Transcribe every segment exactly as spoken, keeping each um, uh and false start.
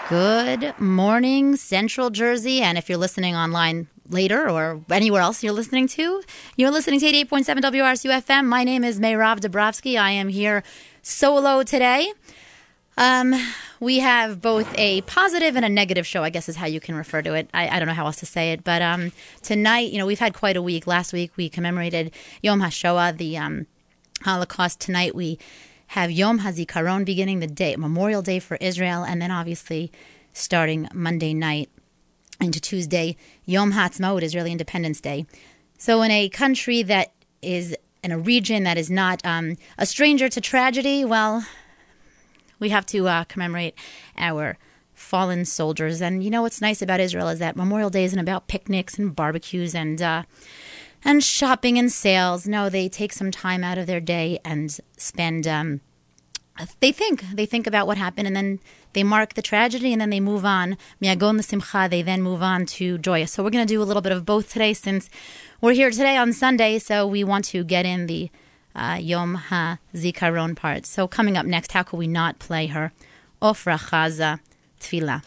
Good morning, Central Jersey. And if you're listening online later or anywhere else you're listening to, you're listening to eighty-eight point seven W R S U F M. My name is Meirav Dabrowski. I am here solo today. Um, we have both a positive and a negative show, I guess is how you can refer to it. I, I don't know how else to say it. But um, tonight, you know, we've had quite a week. Last week we commemorated Yom HaShoah, the um, Holocaust. Tonight we have Yom HaZikaron, beginning the day, Memorial Day for Israel, and then obviously starting Monday night into Tuesday, Yom HaAtzmaut, Israeli Independence Day. So in a country that is in a region that is not um, a stranger to tragedy, well, we have to uh, commemorate our fallen soldiers. And you know what's nice about Israel is that Memorial Day isn't about picnics and barbecues and uh, and shopping and sales. No, they take some time out of their day and spend, um, they think, they think about what happened, and then they mark the tragedy, and then they move on. Miagon l'simcha, they then move on to joyous. So we're going to do a little bit of both today since we're here today on Sunday, so we want to get in the uh, Yom HaZikaron part. So coming up next, how could we not play her? Ofra Chaza Tfilah.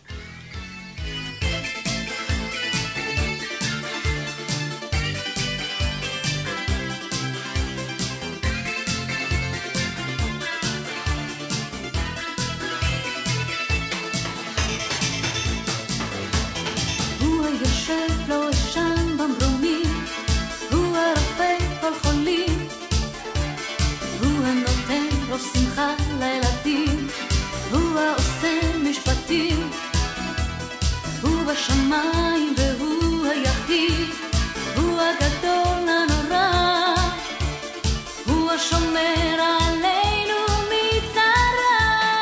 יושב לו ישן במרומים, הוא הרופא כל חולים, הוא הנותן רוב שמחה לילדים, הוא העושה משפטים, הוא בשמיים והוא היחיד, הוא הגדול הנורא, הוא השומר עלינו מצרה.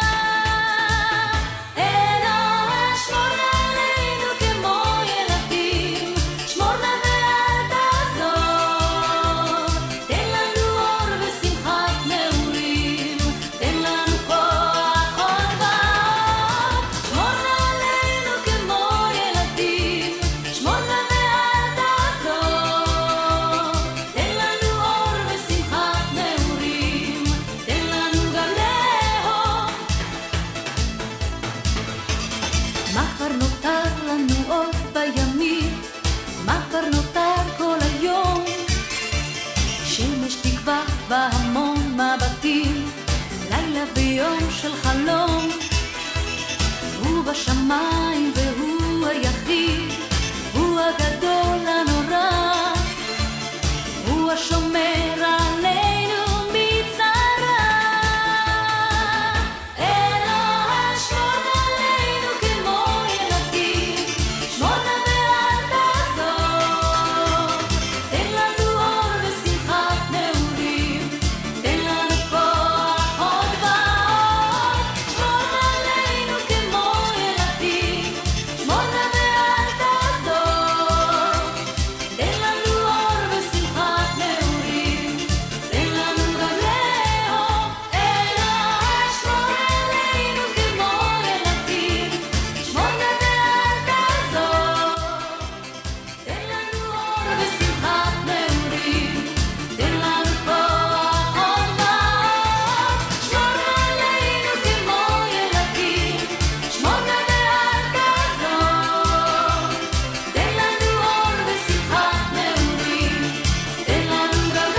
אלוהי שמור עלינו כמו ילדים, שמור נא ואל תעזור, תן לנו אור ושמחת נעורים, תן לנו כוח עוד ועוד, שמור נא עלינו כמו ילדים, שמור נא ואל תעזור, תן לנו אור ושמחת נעורים, תן לנו גם לאהוב. מה כבר נותר לנו עוד בימים? מה כבר נותר כל היום? שמש תקווה בהמון מבטים, לילה ביום של חלום, הוא בשמיים והוא היחיד, הוא הגדול הנורא, הוא השומר עלינו מצרה. אלוהי שמור עלינו כמו ילדים, שמור נא ואל תעזור, תן לנו אור ושמחת נעורים, תן לנו כוח עוד ועוד, שמור עלינו כמו ילדים, שמור נא ואל תעזור, תן לנו אור ושמחת נעורים, תן לנו גם לאהוב. אלוהי שמור עלינו כמו ילדים, שמור נא ואל תעזור, תן לנו אור ושמחת נעורים, תן לנו כוח עוד ועוד, שמור עלינו כמו ילדים, שמור נא ואל תעזור, תן לנו אור ושמחת נעורים, תן לנו גם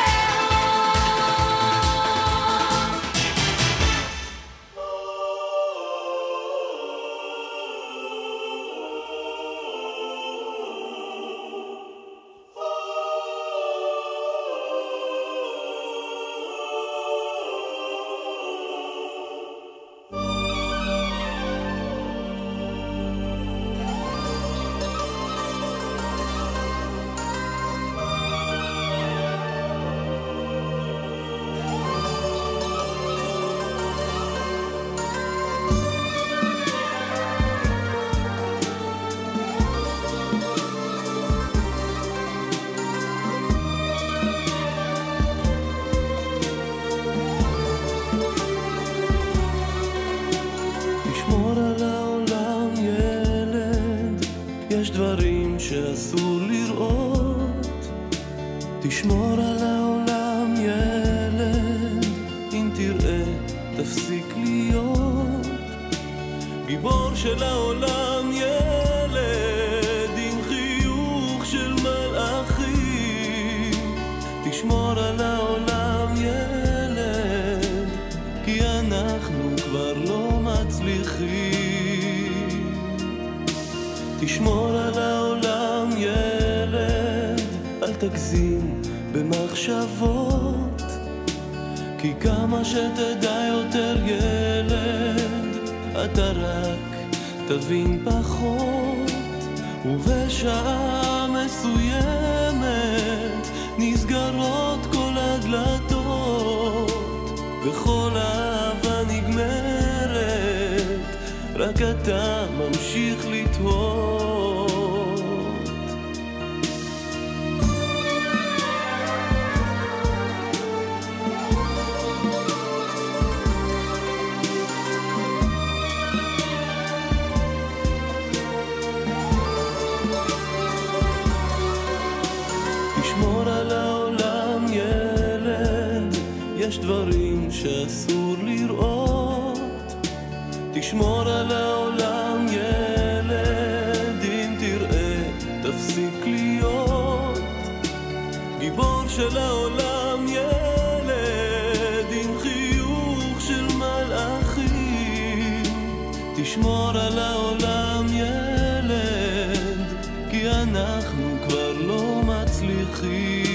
תשמור על העולם ילד, יש דברים שאסור לראות. תשמור על העולם ילד, אם תראה תפסיק להיות גיבור של העולם, ילד עם חיוך של מלאכים. תשמור על העולם, ילד, כי אנחנו כבר לא מצליחים. תשמור על העולם, ילד, אל תגזים במחשבות, כי כמה שתדע יותר, ילד, אתה רק תבין פחות. ובשעה מסוימת נסגרות כל הדלתות, וכל אהבה נגמרת, רק אתה ממשיך לתהות. יש דברים שאסור לראות. תשמור על העולם, ילד, אם תראה תפסיק להיות גיבור של העולם, ילד עם חיוך של מלאכים. תשמור על העולם, ילד, כי אנחנו כבר לא מצליחים.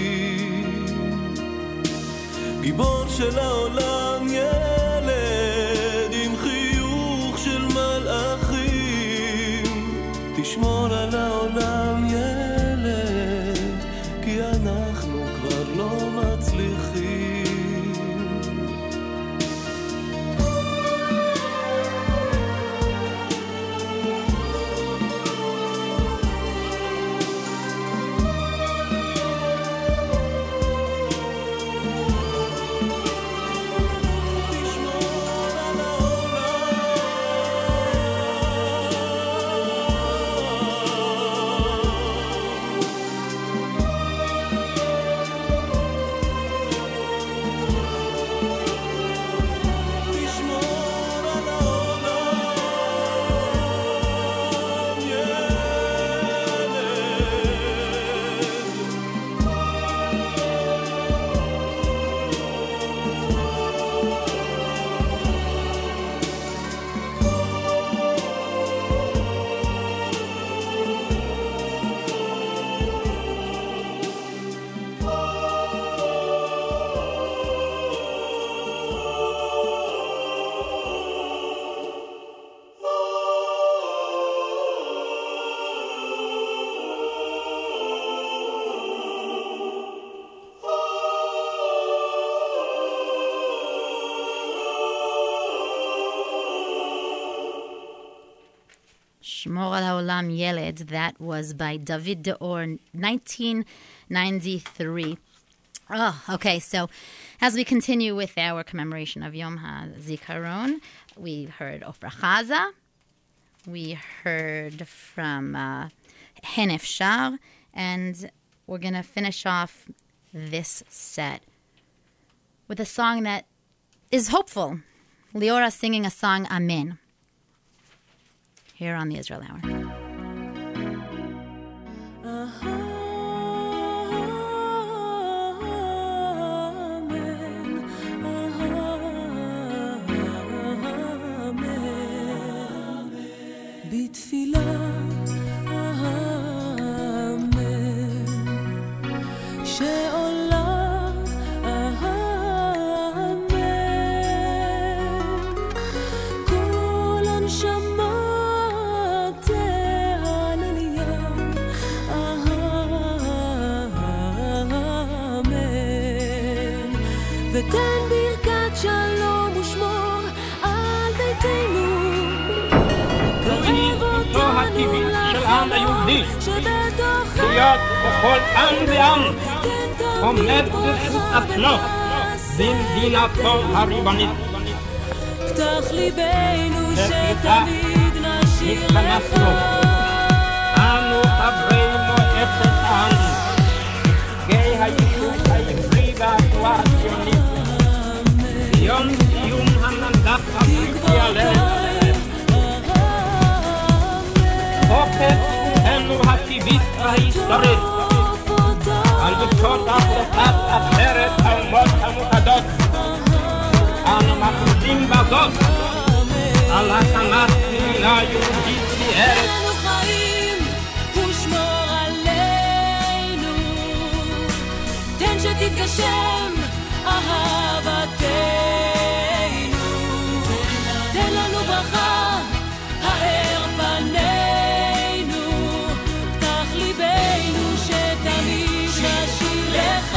גיבור של העולם, ילד עם חיוך של מלאכים. תשמור על העולם, ילד, כי אנחנו כבר לא מצליחים. Shmor al Haolam Yeled, that was by David Deor, nineteen ninety-three. Oh, okay, so as we continue with our commemoration of Yom HaZikaron, we heard Ofra Chaza, we heard from uh, Hen Efshar, and we're going to finish off this set with a song that is hopeful. Leora singing a song, Amen, here on the Israel Hour. בתפילה האמן שעולה האמן כל הנשמה תהלליה האמן ותן ברכת שלום ושמור על ביתנו זו הטבעית של העם היהודי, להיות בכל עם ועם, עומד בזכות עצמו, במדינתו הריבונית. פתח ליבנו שתמיד נשאיר לך. אנו חברי מועצת העם, גיא היישוב העברי והתנועה הציונית, ביום סיום המנדט הבריטי עלינו, ההיסטורית, על יסוד החלטת עצרת האומות המאוחדות, אנו מכריזים בזאת על הקמת מדינה יהודית בארץ. אנו חיים ושמור עלינו, תן שתתגשם אהבתנו, תן לנו ברכה האר פנינו, פתח ליבנו שתמיד נשיר לך.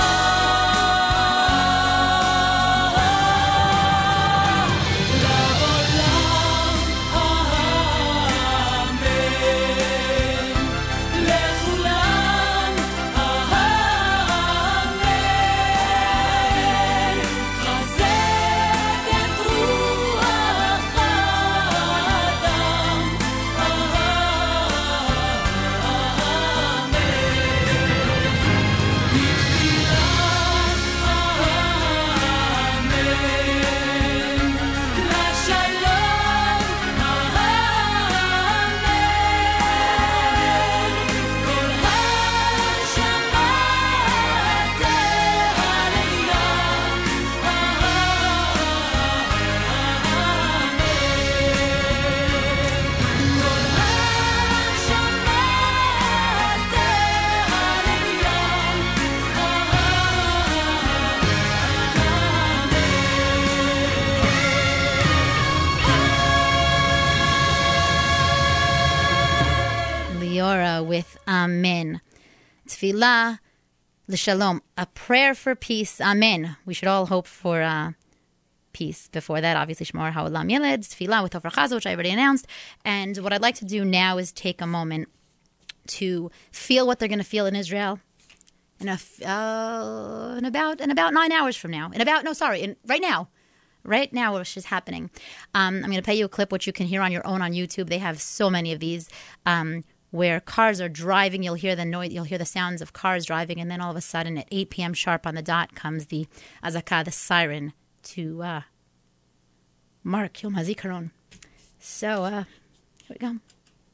With Amen. Tefillah l'shalom, a prayer for peace. Amen. We should all hope for uh, peace. Before that, obviously, Shmor Ha'olam Yeled, Tefillah with Tofar Chazo, which I already announced. And what I'd like to do now is take a moment to feel what they're going to feel in Israel in, a, uh, in about in about nine hours from now. In about, no, sorry, in right now. Right now, which is happening. Um, I'm going to play you a clip, which you can hear on your own on YouTube. They have so many of these. Um, where cars are driving, you'll hear the noise, you'll hear the sounds of cars driving, and then all of a sudden at eight p.m. sharp on the dot comes the azakah, the siren, to uh, mark Yom HaZikaron. So, uh, here we go.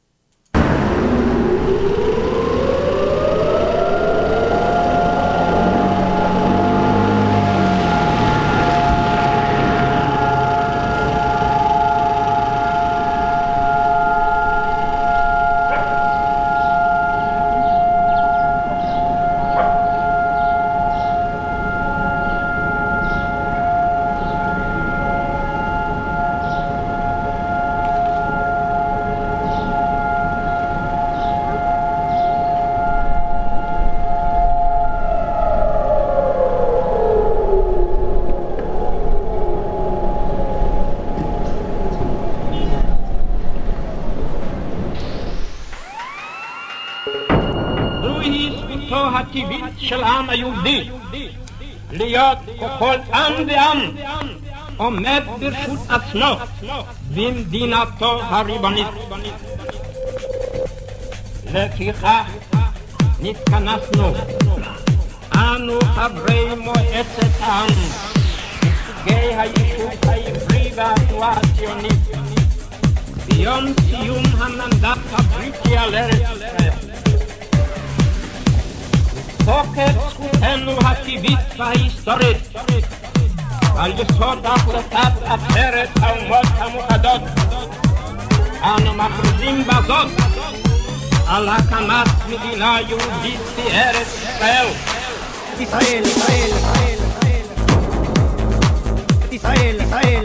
הטבעית של העם היהודי להיות ככל עם ועם עומד ברשות עצמו במדינתו הריבונית. לפיכך נתכנסנו אנו חברי מועצת העם נציגי היישוב העברי והתנועה הציונית ביום סיום המנדט הבריטי על ארץ ישראל. תוקף זכותנו הטבעית וההיסטורית על יסוד החלטת עצרת האומות המאוחדות אנו מכריזים בזאת על הקמת מדינה יהודית בארץ ישראל. ישראל, ישראל, ישראל, ישראל,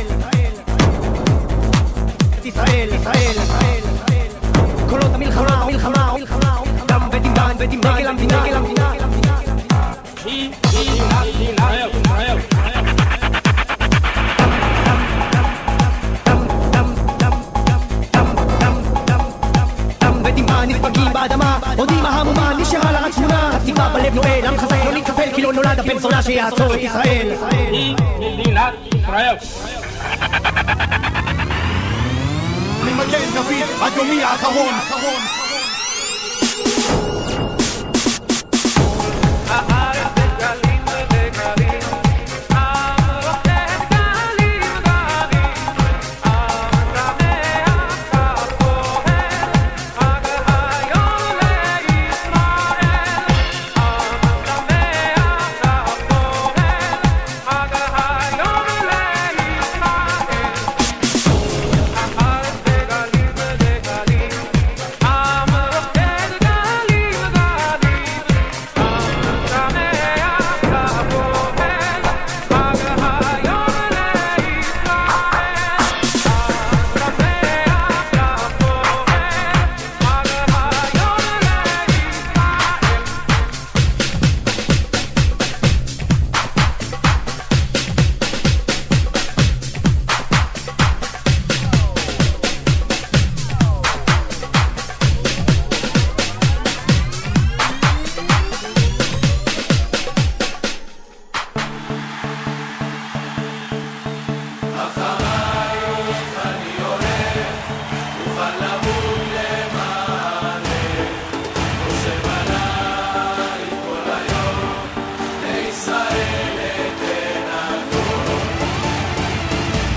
ישראל, ישראל, קולות המלחמה, המלחמה, דם ודמעה, דגל המדינה, דגל המדינה. היא מדינת ישראל, ישראל. נדפקים באדמה, עוד אמא המומה נשארה לה רק תמונה. התקווה בלב נועל, עם חזק לא נתקפל כי לא נולד הבן זונה שיעצור את ישראל. היא מדינת ישראל. אני מגן דוד עד יומי האחרון.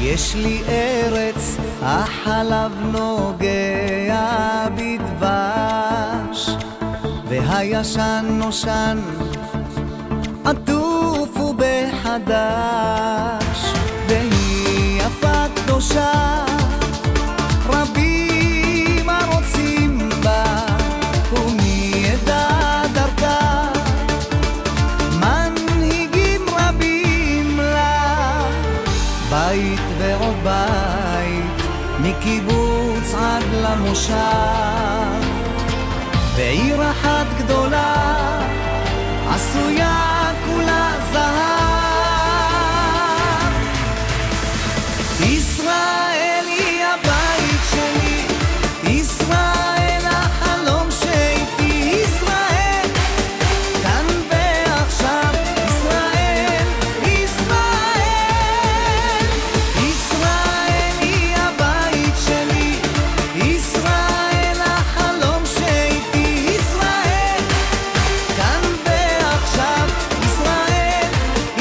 יש לי ארץ, החלב נוגע בדבש, והישן נושן עטוף ובחדש, והיא יפה קדושה, רבים הרוצים בה, ומי ידע דרכה, מנהיגים רבים לה, בית ועוד בית, מקיבוץ עד למושב, בעיר אחת גדולה, עשויה כולה זהב. ישראל היא הבית שלי, ישראל החלום שאיתי, ישראל כאן ועכשיו, ישראל, ישראל, ישראל היא הבית שלי, ישראל החלום שאיתי, ישראל כאן ועכשיו, ישראל,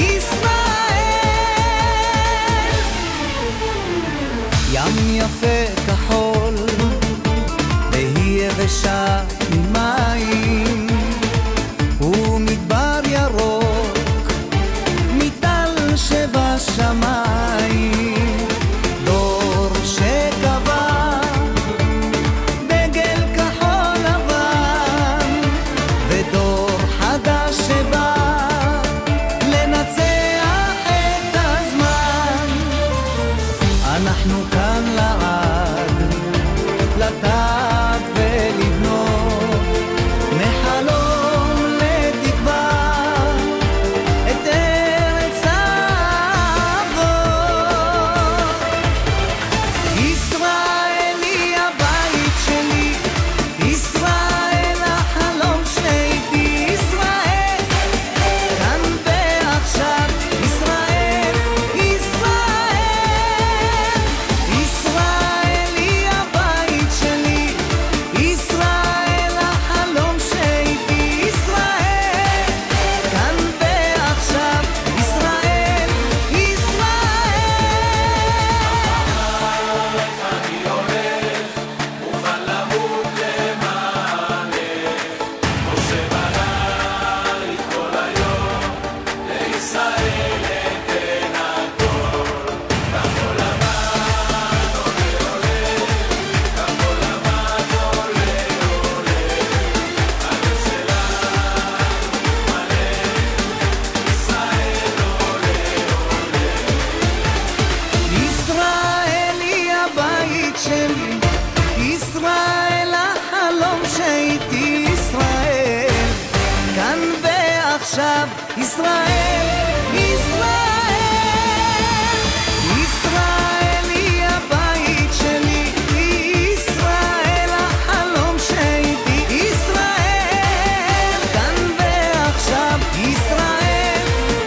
ישראל. ים יפה כחול, והיא יבשה ממים, ומדבר ירוק, מטל שבשמיים, דור שקבע דגל כחול לבן, ודור חדש שבא לנצח את הזמן. אנחנו כאן לעד, לטעת ולבנות, מחלום לתקווה, את ארץ האבות. ישראל היא הבית שלי, ישראל החלום שאיתי, ישראל כאן ועכשיו, ישראל, ישראל, ישראל היא הבית שלי, ישראל החלום שאיתי, ישראל כאן ועכשיו, ישראל, ישראל היא הבית שלי, ישראל החלום שאיתי, ישראל כאן ועכשיו, ישראל, ישראל, ישראל היא הבית שלי, ישראל החלום שאיתי, ישראל כאן ועכשיו, ישראל,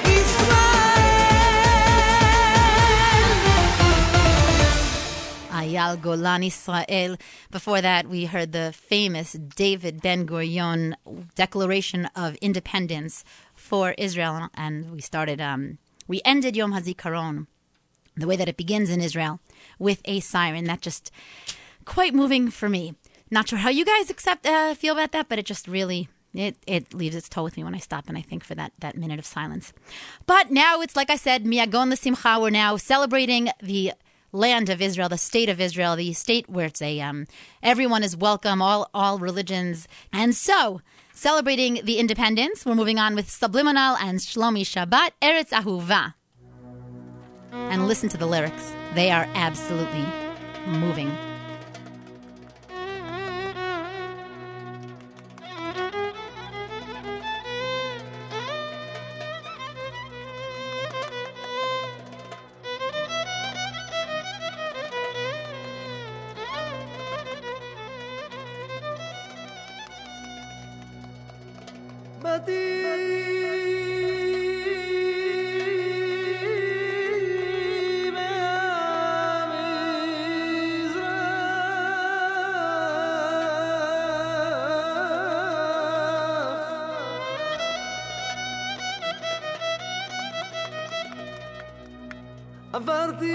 ישראל. Ayal Golan Israel. Before that, we heard the famous David Ben-Gurion Declaration of Independence for Israel, and we started, um, we ended Yom HaZikaron, the way that it begins in Israel, with a siren. That just quite moving for me. Not sure how you guys accept uh, feel about that, but it just really it it leaves its toe with me when I stop and I think for that that minute of silence. But now it's like I said, Miyagon L'Simcha. We're now celebrating the land of Israel, the state of Israel, the state where it's a um, everyone is welcome, all all religions, and so celebrating the independence. We're moving on with Subliminal and Shlomi Shabbat, Eretz Ahuva, and listen to the lyrics; they are absolutely moving. עברתי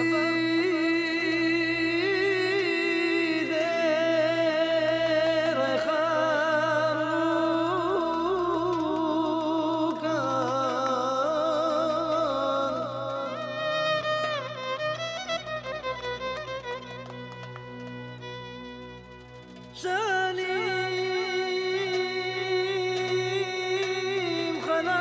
דרך ארוכה שנים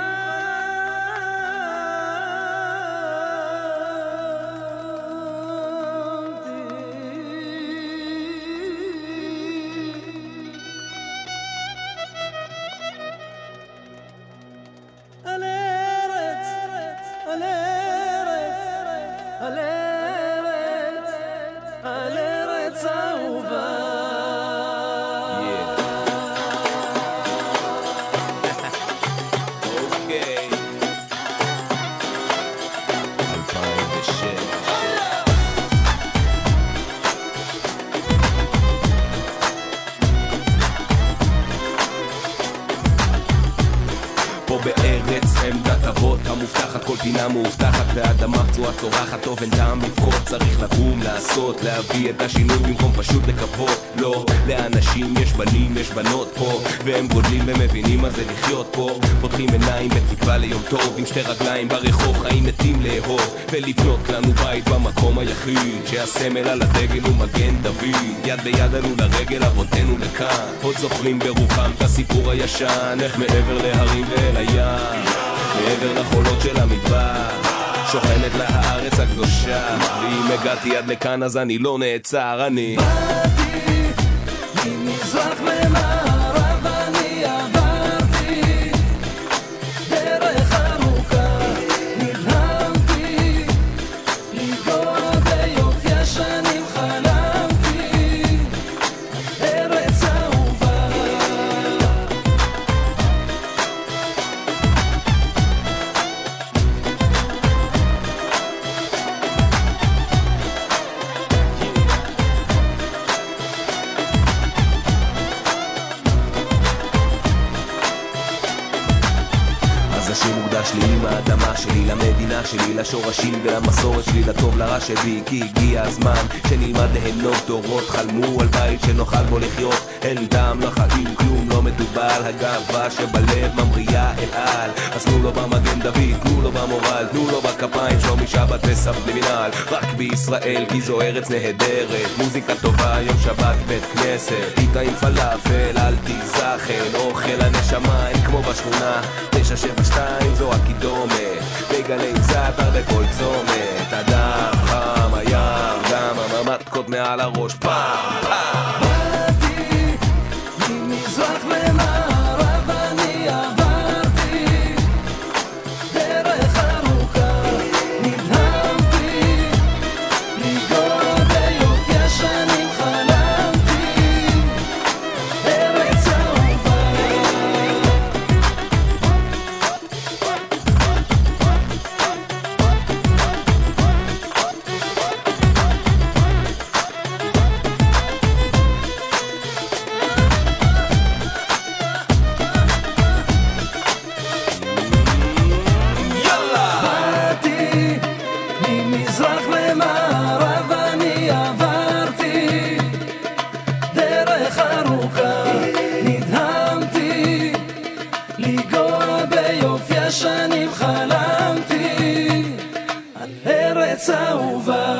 חלמתי על ארץ, על ארץ, על ארץ, על ארץ אהובה. אוקיי. אלפיים ושש. פה בארץ עמדת אבות המובטחת, כל פינה מאובטחת והאדמה פצועה צורחת, טוב אין טעם לבכות, צריך לקום, לעשות, להביא את השינוי במקום פשוט לקוות. לא, לאנשים יש בנים, יש בנות פה, והם גודלים ומבינים מה זה לחיות פה. פותחים עיניים בתקווה ליום טוב, עם שתי רגליים ברחוב, חיים מתים לאהוב ולבנות לנו בית במקום היחיד שהסמל על הדגל הוא מגן דוד. יד ביד עלו לרגל אבותינו לכאן, עוד זוכרים ברוחם את הסיפור הישן, איך מעבר להרים ואל הים, מעבר לחולות של המדבר, שוכנת לה הארץ הקדושה. ואם הגעתי עד לכאן אז אני לא נעצר, אני באתי ממזרח למערב, אני עברתי דרך ארוכה, נלהמתי לגוע ביופיה שנים חלמתי ארץ אהובה. מוקדש לי עם האדמה שלי, למדינה שלי, לשורשים ולמסורת שלי, לטוב לרע שבי, כי הגיע הזמן שנלמד ליהנות. דורות חלמו על בית שנוכל בו לחיות, אין דם לחיים, כלום לא מדובל, הגאווה שבלב ממריאה אל על. אז תנו לו במגן דוד, תנו לו במורל, תנו לו בכפיים, שלומי שבת וסבלימינל. רק בישראל כי זו ארץ נהדרת, מוזיקה טובה, יום שבת בית כנסת, פיתה עם פלאפל, אל תיזכן, אוכל הנשמה, אין כמו בשכונה. תשע שבע שתיים זו הקידומת, בגלי זאטר בכל צומת, הדם חם, הים, גם הממתקות מעל הראש, פעם פעם. באתי ממזרח למערב, אני עברתי דרך ארוכה, נלהמתי לגוע ביופיה שנים חלמתי ארץ אהובה. באתי ממזרח למערב, אני עברתי דרך ארוכה, נדהמתי לגוע ביופיה שנים חלמתי על ארץ אהובה.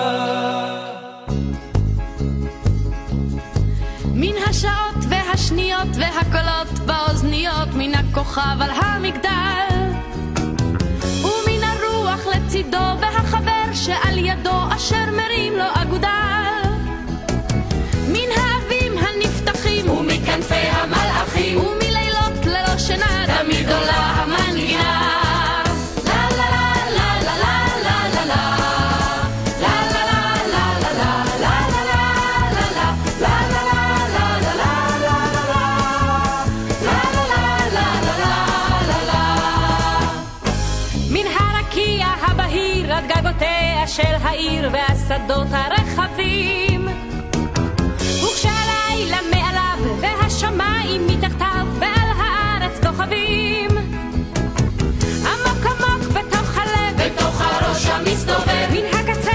מן השעות והשניות והקולות באוזניות, מן הכוכב על המגדל ומן הרוח לצידו והחבר שעל ידו אשר מרים לו אגודל, מן האבים הנפתחים ומכנפי המלאכים ומלילות ללא שינה תמיד עולה המנגינה. לה לה לה לה לה לה לה של העיר והשדות הרחבים, וכשהלילה מעליו והשמיים מתחתיו ועל הארץ כוכבים, עמוק עמוק בתוך הלב, בתוך הראש המסתובב, מן הקצה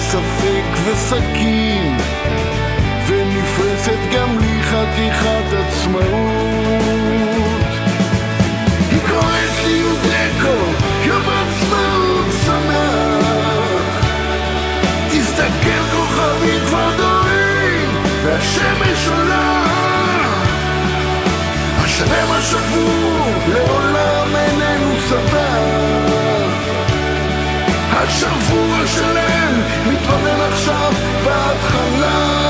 ספק וסכין, ונפרסת גם לי חתיכת עצמאות. היא קוראת לי יודקו, יום עצמאות שמח. תסתכל כוכבי כבר דורים, והשמש עולה. השלם השבור לעולם איננו שבע. השבוע שלם מתבונן עכשיו בהתחלה.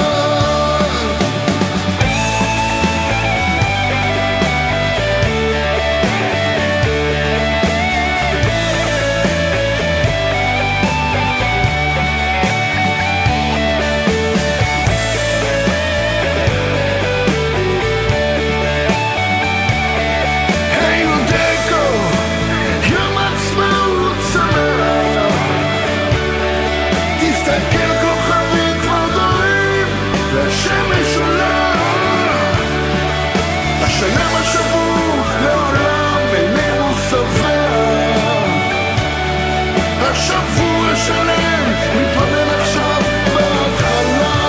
השלם השבור לעולם איננו שבע. השבוע שלם מתבונן עכשיו בהתחלה.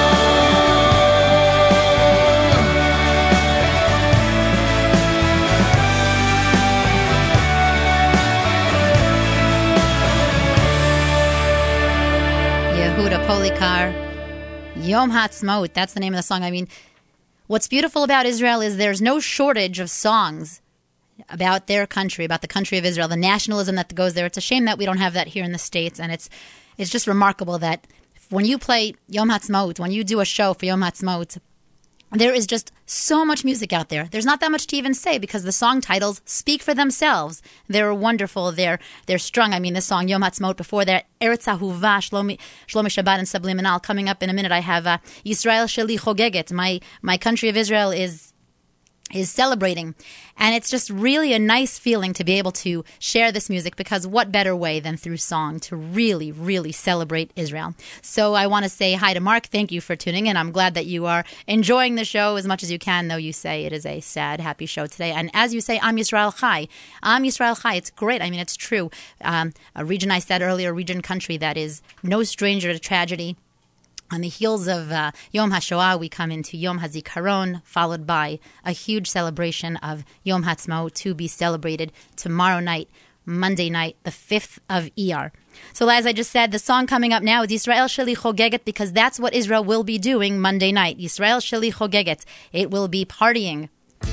Yehuda Polikar, Yom Ha'atzmaut, that's the name of the song. I mean, what's beautiful about Israel is there's no shortage of songs about their country, about the country of Israel, the nationalism that goes there. It's a shame that we don't have that here in the States, and it's it's just remarkable that when you play Yom Ha'atzmaut, when you do a show for Yom Ha'atzmaut, there is just so much music out there. There's not that much to even say because the song titles speak for themselves. They're wonderful. They're they're strung. I mean, this song, Yom Ha'atzmaut, before that, Eretz Ahuva, Shlomi, Shlomi Shabbat and Subliminal. Coming up in a minute, I have uh, Yisrael Sheli Chogeget. My, my country of Israel is is celebrating. And it's just really a nice feeling to be able to share this music because what better way than through song to really, really celebrate Israel. So I want to say hi to Mark. Thank you for tuning in. I'm glad that you are enjoying the show as much as you can, though you say it is a sad, happy show today. And as you say, Am Yisrael Chai. Am Yisrael Chai. It's great. I mean, it's true. Um, a region I said earlier, a region country that is no stranger to tragedy. On the heels of uh, Yom HaShoah, we come into Yom HaZikaron, followed by a huge celebration of Yom Ha'atzmaut to be celebrated tomorrow night, Monday night, the fifth of Iyar. So as I just said, the song coming up now is Yisrael Sheli Chogeget because that's what Israel will be doing Monday night. Yisrael Sheli Chogeget. It will be partying.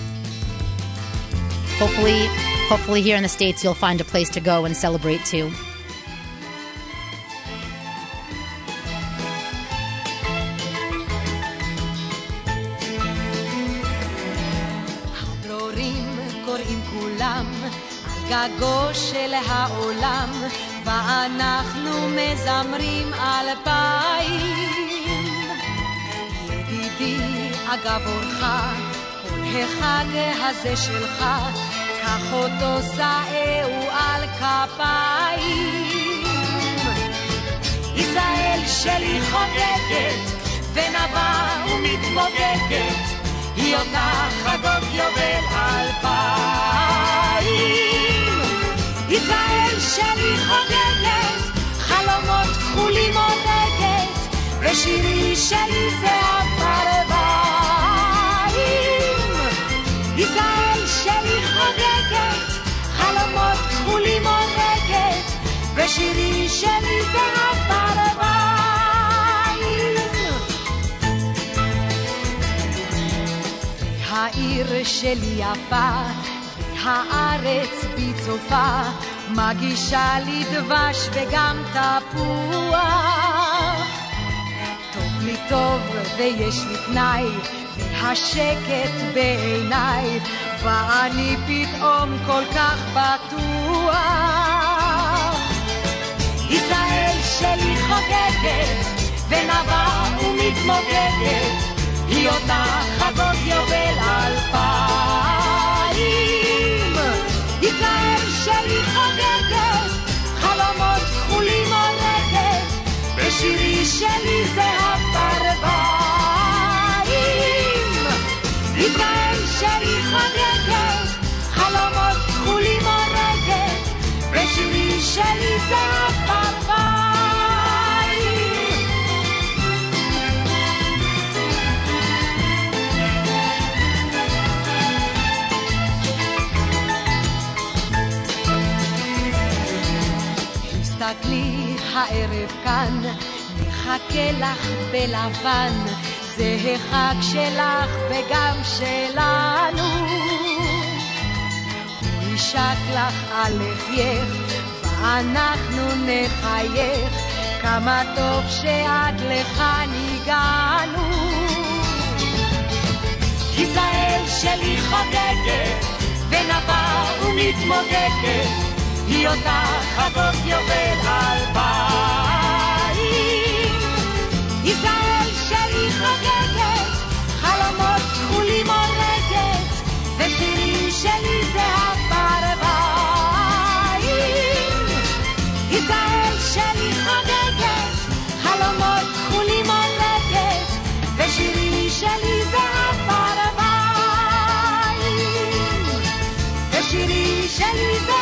Hopefully, hopefully here in the States you'll find a place to go and celebrate too. גגו של העולם ואנחנו מזמרים אלפיים ידידי אגב אורך כל החג הזה שלך קח אותו סעהו על כפיים ישראל שלי חוגגת ונבה ומתמוגגת היא אותה חגות יובל אלפיים ישראל שלי חוגגת, חלומות כחולים עונגת, ושירי שלי זה הפרוואים. ישראל שלי חוגגת, חלומות כחולים עונגת, ושירי שלי זה הפרוואים. העיר שלי יפה, הארץ בצופה מגישה לי דבש וגם תפוח טוב לי טוב ויש לי תנאי והשקט בעיניי ואני פתאום כל כך בטוח ישראל שלי חוגגת ונבה ומתמוגגת היא אותה חגות יובל אלפיים ישראל שלי חוגגת חלומות כחולים עונגת בשירי שלי זה הפרוואים ישראל שלי חוגגת חלומות כחולים עונגת בשירי שלי זה הפרוואים רק לי הערב כאן, נחכה לך בלבן, זה החג שלך וגם שלנו. הוא ישק לך על לחייך, ואנחנו נחייך, כמה טוב שעד לכאן הגענו. ישראל שלי חוגגת, ונבה ומתמוגגת, היא אותה חגות יובל אלפיים. ישראל שלי חוגגת, חלומות כחולים הורגת, ושירים שלי זה הפרוויים. ישראל שלי חוגגת, חלומות כחולים הורגת, ושירים שלי זה הפרוויים. ושירים שלי זה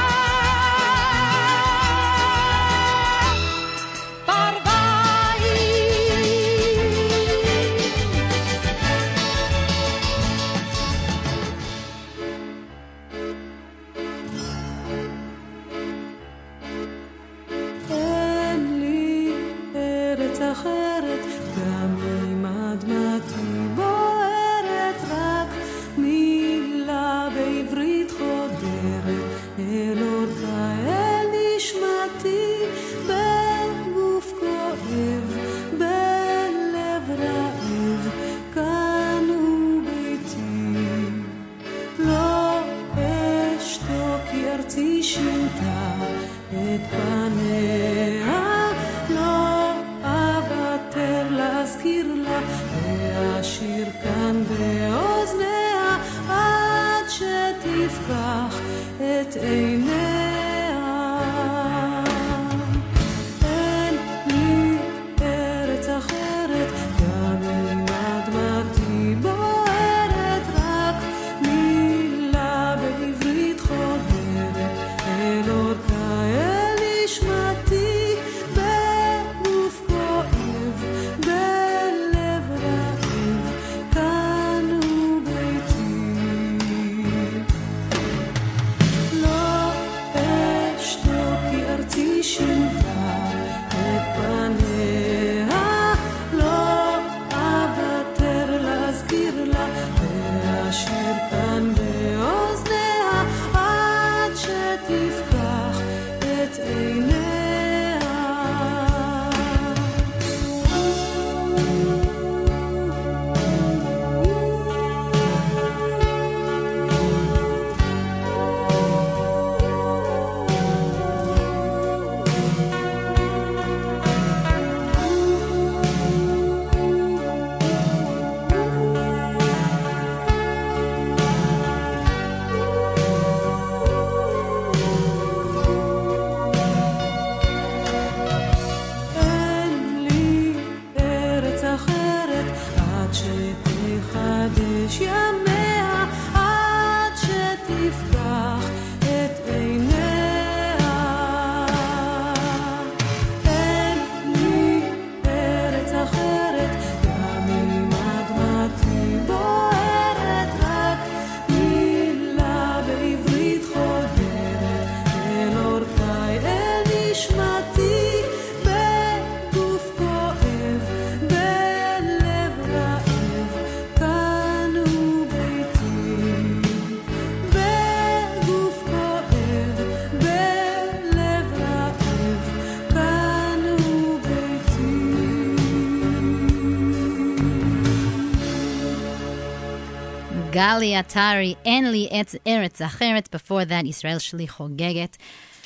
גלי עטרי, אין לי ארץ אחרת. Before that, ישראל שלי חוגגת.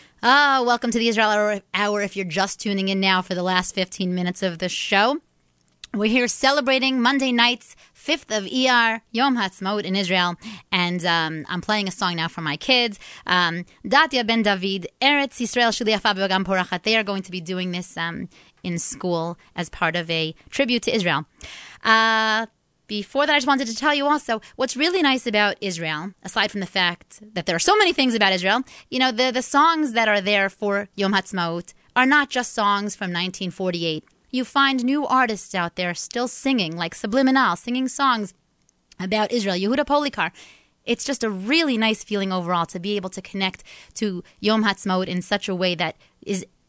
Ah, welcome to the Israel Hour, Hour. If you're just tuning in now for the last fifteen minutes of the show, we're here celebrating Monday night's fifth of Iyar, Yom Ha'atzmaut in Israel, and um, I'm playing a song now for my kids. Um, Datia Ben David, Eretz Yisrael Sheli Yafa V'Gam Porachat. They are going to be doing this um, in school as part of a tribute to Israel. Uh, Before that, I just wanted to tell you also what's really nice about Israel, aside from the fact that there are so many things about Israel, you know, the, the songs that are there for Yom Ha'atzmaut are not just songs from nineteen forty-eight. You find new artists out there still singing, like Subliminal, singing songs about Israel. Yehuda Polikar. It's just a really nice feeling overall to be able to connect to Yom Ha'atzmaut in such a way that is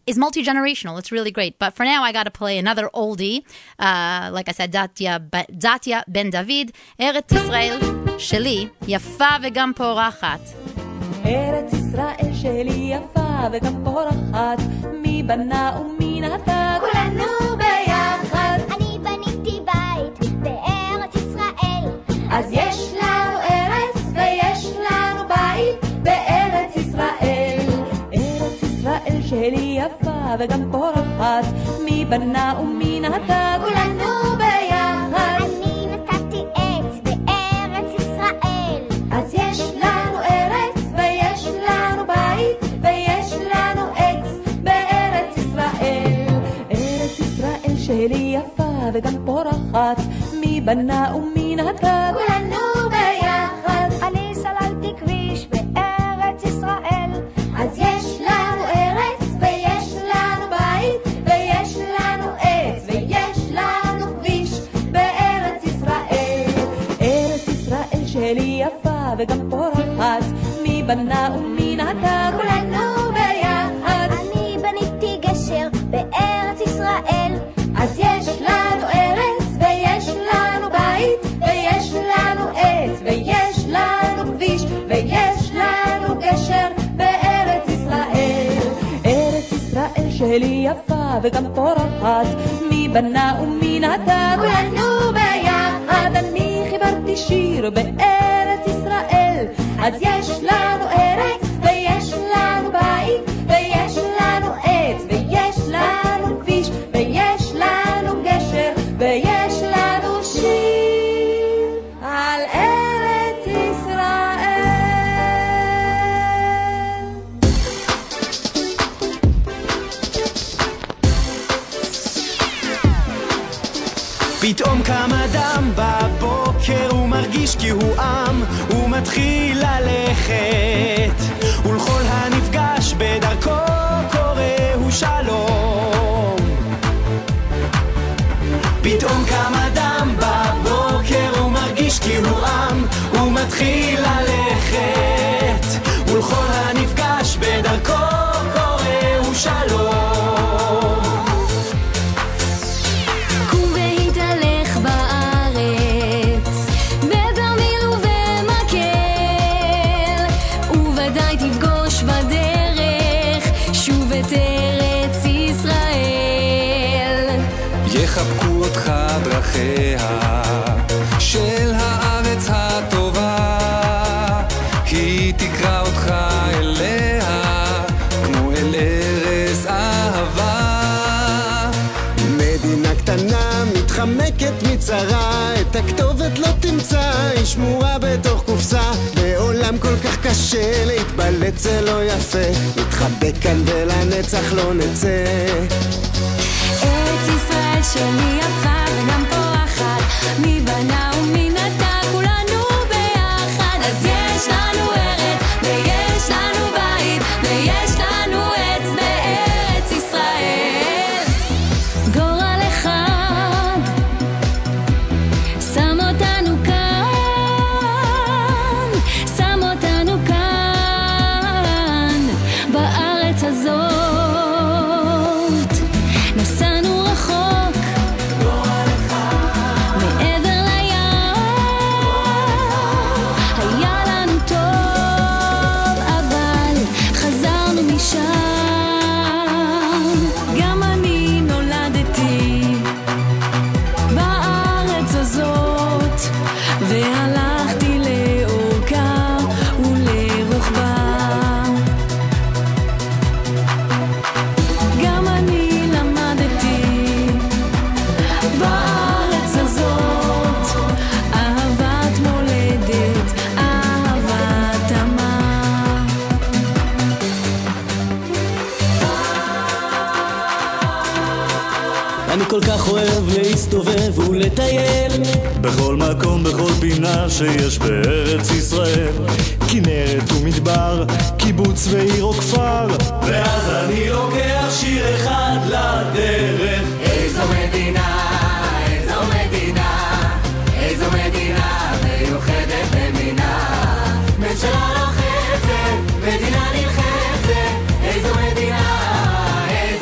is multi-generational. It's really great. But for now, I got to play another oldie. Uh, like I said, Datia, Datia Ben David, Eretz Yisrael Sheli, Yafa v'gam porachat. ארץ ישראל שלי יפה וגם פורחת, מי בנה ומי נטע, כולנו ביחד. אני בניתי בית בארץ ישראל, אז יש לנו ארץ ויש לנו בית בארץ ישראל. ארץ ישראל שלי יפה וגם פורחת, מי בנה ומי נטע, כולנו ביחד. אני נטעתי עץ בארץ ישראל, אז יש לנו ארץ ויש לנו בית ויש לנו עץ בארץ ישראל. ארץ ישראל שלי יפה וגם פורחת, מי בנה ומי נטע, כולנו ביחד. אני סללתי כביש בארץ ישראל, אז יש לנו ארץ ויש לנו בית ויש לנו עץ ויש לנו כביש בארץ ישראל. ארץ ישראל שלי יפה וגם פורחת, מי בנה ומי נטע, כולנו ביחד. אני בניתי גשר בארץ ישראל, אז יש לנו ארץ ויש לנו בית ויש לנו עץ ויש לנו כביש ויש לנו גשר בארץ ישראל. ארץ ישראל שלי יפה וגם פורחת, מי בנה ומי נטע, כולנו ביחד. אני חיברתי שיר בארץ ישראל, אז יש לנו ארץ ויש לנו בית ויש לנו עץ ויש לנו כביש ויש לנו גשר ויש לנו שיר על ארץ ישראל. פתאום קם אדם בבוקר, הוא מרגיש כי הוא עם, הוא מתחיל ללכת, ולכל הנפגש בדרכו קורא הוא שלום. פתאום קם אדם בבוקר, הוא מרגיש כי הוא עם, הוא מתחיל ללכת, ולכל הנפגש בדרכו קורא הוא שלום. יחבקו אותך דרכיה של הארץ הטובה, כי תקרא אותך אליה כמו אל ארץ אהבה. מדינה קטנה מתחמקת מצרה, את הכתובת לא תמצא, היא שמורה בתוך קופסה. בעולם כל כך קשה להתבלט זה לא יפה, נתחבק כאן ולנצח לא נצא. ארץ ישראל שלי יפה וגם פורחת, מי בנה ומי נטע, כולנו ביחד. אז יש לנו ארץ ויש לנו בית ויש לנו עץ בארץ ישראל. גורל אחד שם אותנו כאן, שם אותנו כאן בארץ הזאת. נסענו רחוק מעבר לים, היה לנו טוב אבל חזרנו משם. גם אני נולדתי בארץ הזאת והלכתי לאורכה ולרוחבה. גם אני למדתי בארץ הזאת אהבת מולדת, אהבת אמה. אני כל כך אוהב להסתובב ולטייל בכל מקום, בכל פינה שיש בארץ ישראל. כנרת ומדבר, קיבוץ ועיר או כפר, ואז אני לוקח שיר אחד לדרך. איזו מדינה, איזו מדינה, איזו מדינה מיוחדת במינה, ממשלה לוחצת, מדינה נלחצת. איזו מדינה, איזו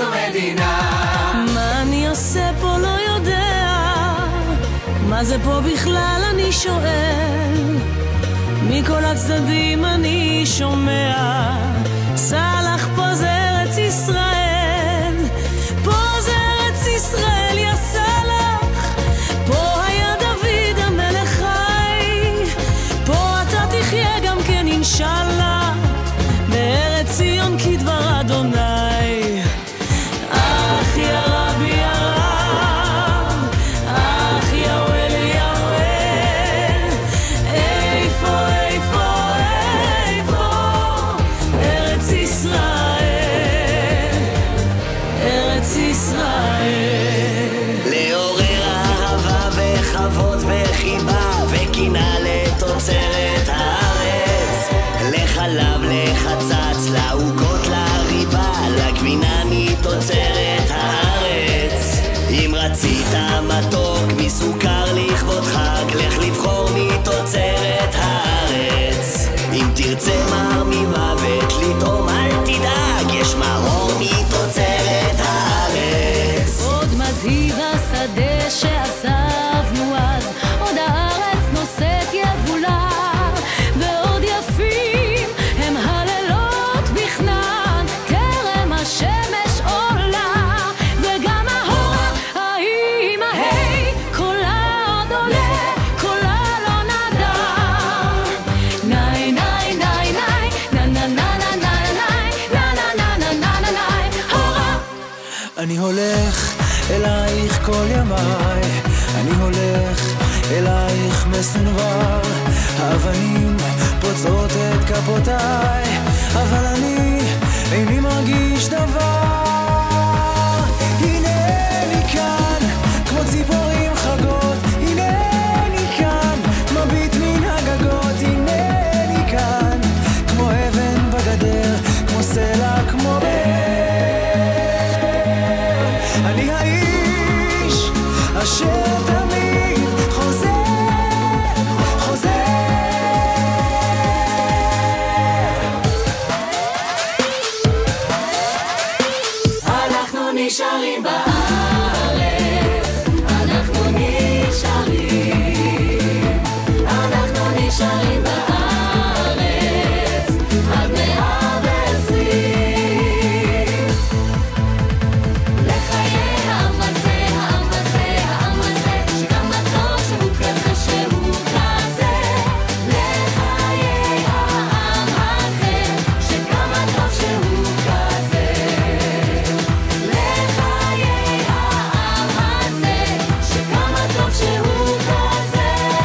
מה זה פה בכלל אני שואל, מכל הצדדים אני שומע, סלח פה זה ארץ ישראל, פה זה ארץ ישראל יא סלח, פה היה דוד המלך חי, פה אתה תחיה גם כן אינשאללה, בארץ ציון כדבר אדוני. אך יא רבי יא רב, אך יא וואל יא וואל, איפה איפה איפה ארץ ישראל, ארץ ישראל. לעורר אהבה וכבוד וחיבה וקינה לתוצרת הארץ, לחלב לחצץ לעוגות לריבה, לגבינה מתוצרת הארץ. אם רצית מתוק מסוכר לכבוד חג, לך לבחור מתוצרת הארץ. אם תרצה מר ממוות לטעום אל תדאג, יש מרור מתוצרת הארץ. עוד מזהיר השדה שאספנו אז, עוד הארץ נושאת יבולה, ועוד יפים הם הלילות בכנען, טרם השמש עולה, וגם ההורה האמא היי, קולה עוד עולה, קולה לא נדם. ניי ניי ניי ניי, נה נה נה נה נה ניי, נה נה נה נה נה נה ניי, הורה. אני הולך אלייך כל ימיי, אני הולך אלייך מסונבר, האבנים פוצעות את כפותיי, אבל אני איני מרגיש דבר. הנני כאן כמו ציפורים חגות, הנני כאן מביט מן הגגות, הנני כאן כמו אבן בגדר, כמו סלע, כמו אני האיש אשר תמיד חוזר, חוזר. אנחנו נשארים בארץ, אנחנו נשארים, אנחנו נשארים בארץ, עד מאה ועשרים. לחיי העם הזה, העם הזה, העם הזה, שכמה טוב שהוא כזה, שהוא כזה. לחיי העם אחר, שכמה טוב שהוא כזה. לחיי העם הזה, שכמה טוב שהוא כזה.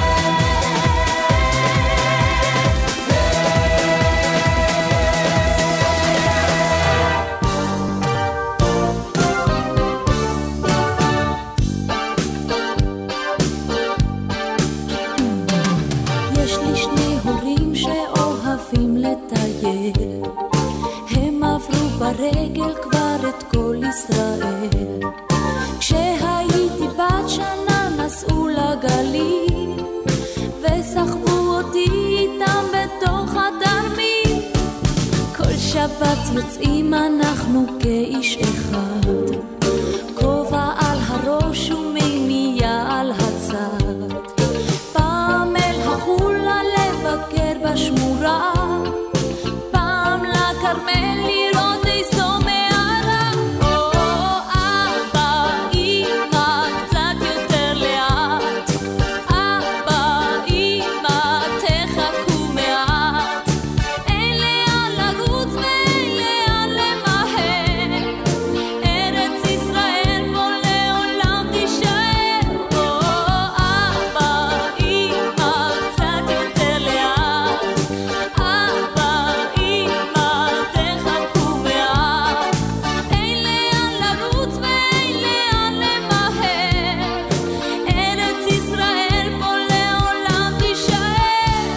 יש לי שני הורים שאוהבים לטייל, הם עברו ברגל כבר את כל ישראל. כשהייתי בת שנה נסעו לגליל, וסחבו אותי איתם בתוך התרמיל. כל שבת יוצאים אנחנו כאיש אחד, כובע על הראש ומימייה על הצד, פעם אל החולה לבקר בשמורה, פעם לכרמל לראות איזו מערה. או אבא, אמא, קצת יותר לאט, אבא, אמא, תחכו מעט, אין לאן לרוץ ואין לאן למהר, ארץ ישראל פה לעולם תישאר. או אבא, אמא, קצת יותר לאט, אבא, אמא, תחכו מעט, אין לאן לרוץ ואין לאן למהר, ארץ ישראל פה לעולם תישאר.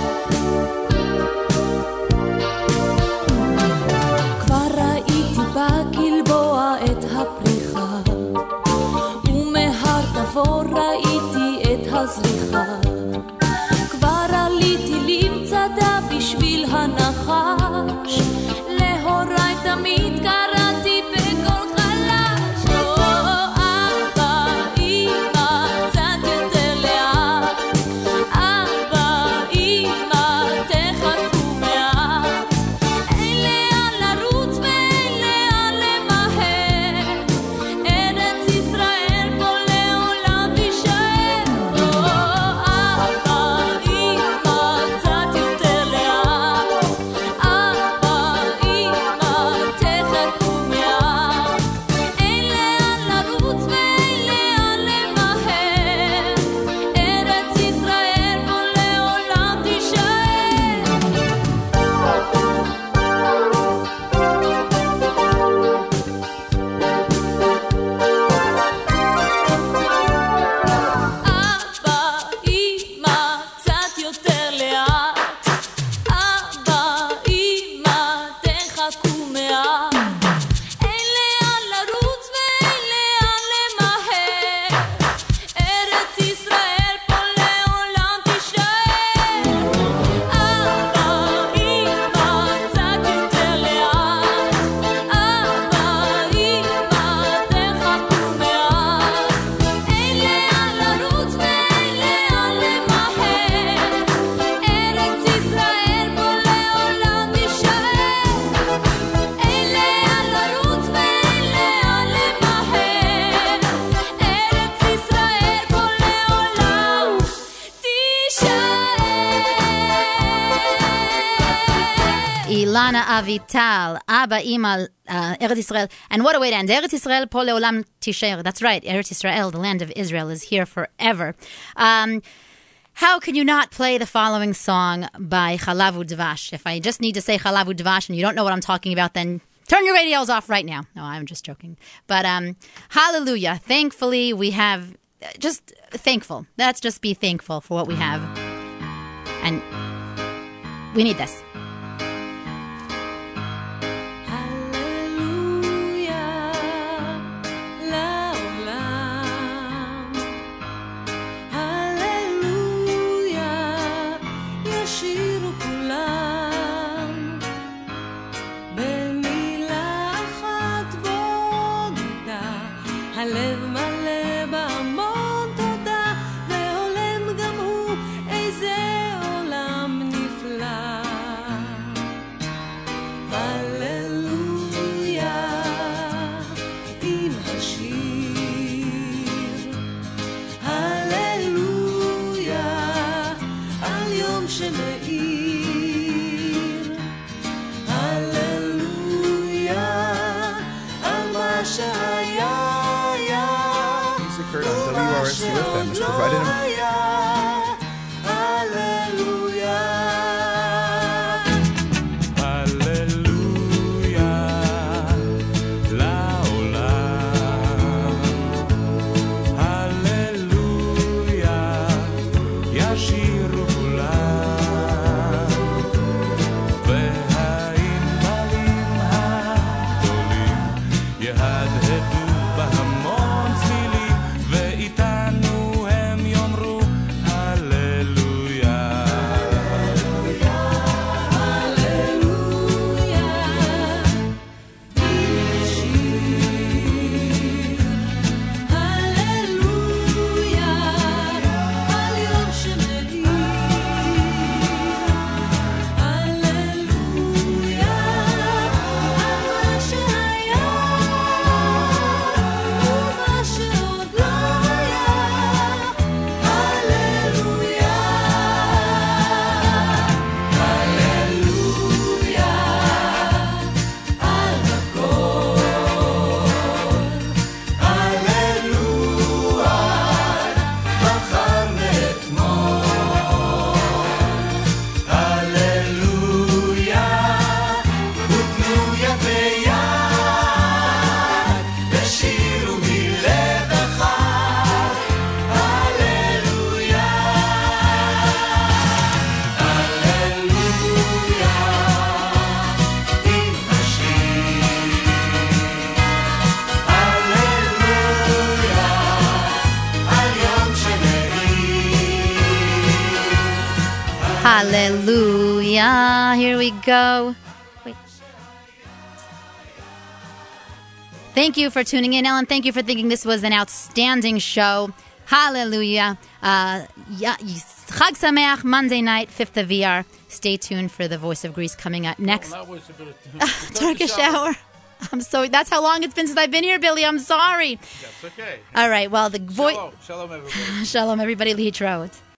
כבר ראיתי בגלבוע את הפריחה, ומהר תבור ראיתי את הזריחה, כבר עליתי למצדה בשביל הנחש, להוריי תמיד קראתי בקול חלש. או אבא, אמא, קצת יותר לאט, Ilana Avital, Abba Ima, uh, Eretz Israel. And what a way to end. Eretz Israel po leolam tisher. That's right. Eretz Israel, the land of Israel, is here forever. Um, how can you not play the following song by Chalav Udvash? If I just need to say Chalav Udvash and you don't know what I'm talking about, then turn your radios off right now. No, I'm just joking. But um, hallelujah. Thankfully, we have... Just thankful. Let's just be thankful for what we have. And we need this. הלב מלא בהמון תודה, והולם גם הוא איזה עולם נפלא. הללויה עם השיר, הללויה על יום שמאיר, הללויה על מה שהיה. Occurred on W R S U F M is provided in Hallelujah. Here we go. Wait. Thank you for tuning in, Ellen. Thank you for thinking this was an outstanding show. Hallelujah. Uh, Chag Sameach, Monday night, fifth of Iyar. Stay tuned for the Voice of Greece coming up next. Well, that was a bit of Turkish hour. I'm so. That's how long it's been since I've been here, Billy. I'm sorry. That's okay. All right. Well, the voice. Shalom. Shalom, everybody. Shalom, everybody. Lihitraot.